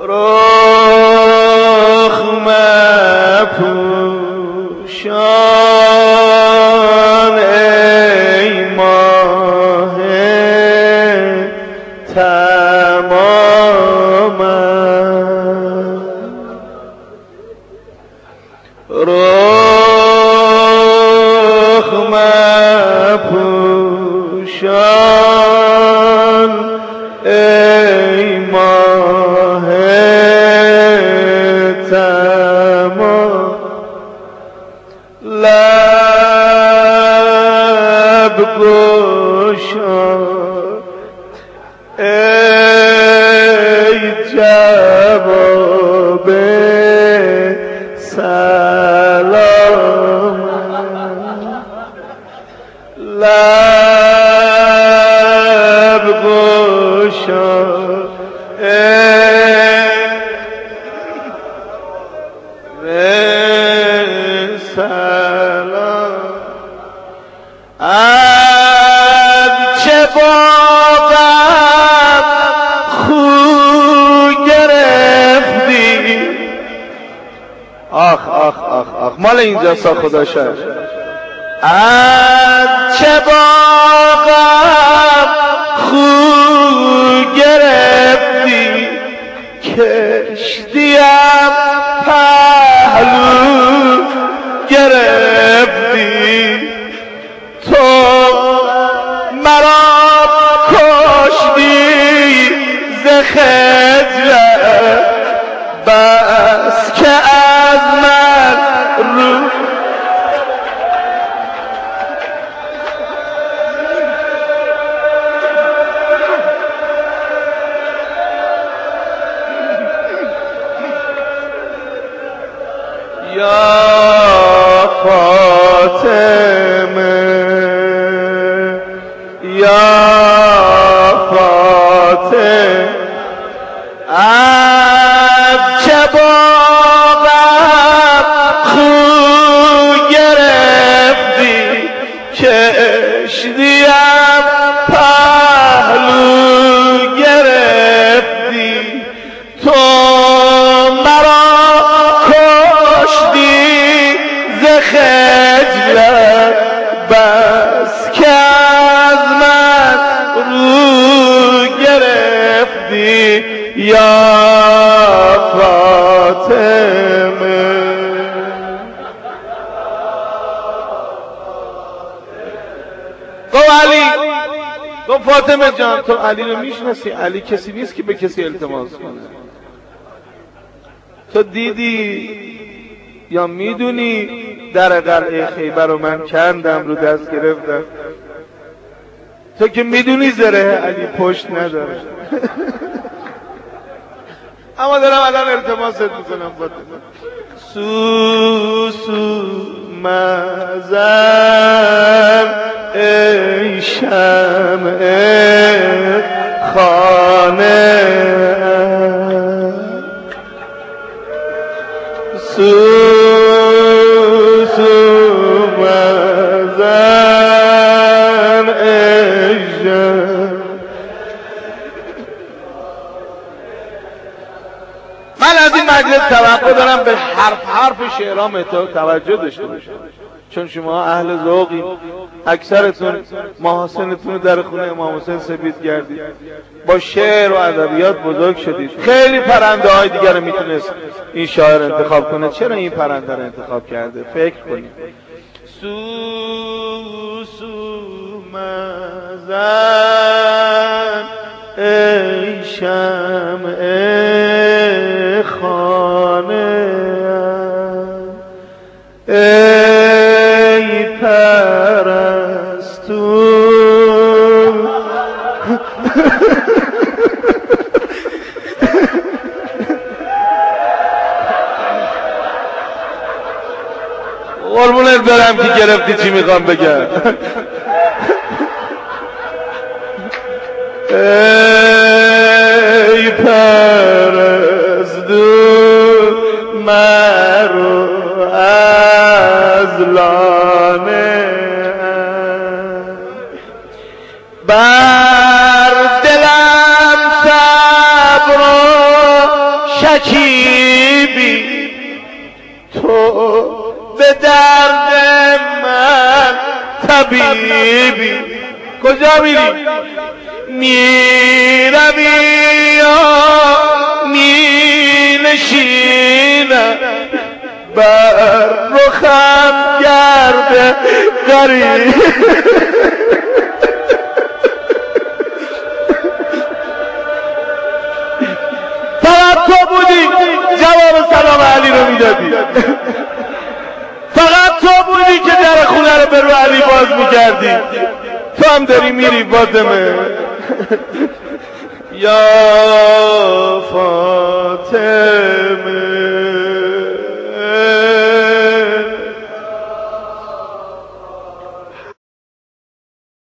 رخ مپوشان ای ماه تمام، رخ مپوشان ای ماه تمام، لب گشا ای جواب سلام، لب گشا ای سلام، از چه باغم خو گرفتی، آخ آخ آخ آخ مال اینجا سا خدا شد، از چه باغم خو گرفتی، کشتیم پهلو گرفتی، تو مرا کشتی ز خجلت، بس که از من رو یا فاطمه یا فاطمه، از چه باغم خو گرفتی، کشتیم پهلو گرفتی، تو مرا کشتی ز خجلت، بس که از من رو گرفتی یا فاطمه. گفت علی، گفت فاطمه جان تو علی رو میشناسی؟ علی کسی نیست که به کسی التماس کنه، تو دیدی یا میدونی در قلعه خیبر رو من کندم رو دست گرفتم، تو که میدونی زره علی پشت نداره اما دارم الان التماست میکنم فاطمه. سوسو مزن ای شمع خانه، سوسو مزن ای شمع. من از این مجلس توقع دارم به حرف شعرام توجه داشته باشید، چون شما اهل ذوقی، اکثرتون محاسنتون رو در خونه امام حسین سپید کردید، با شعر و ادبیات بزرگ شدید. خیلی پرنده های دیگر رو میتونست این شاعر انتخاب کنه، چرا این پرنده رو انتخاب کرده؟ فکر کنید. سوسو مزن ای شمع خانه، ای پرستو قربونت برم که گرفتی چی میخوام بگم. ای پرستو مرو از لانه، بر دلم صبر و شکیبی تو به درد من طبیبی. کجا میری؟ میروی یا مینشینم بر رخم گرد غریب. فقط تو بودی جواب سلام علی رو میدادی، فقط تو بودی که در خونه رو به رو علی باز میکردی. تو هم داری میری فاطمه. یا فاطمه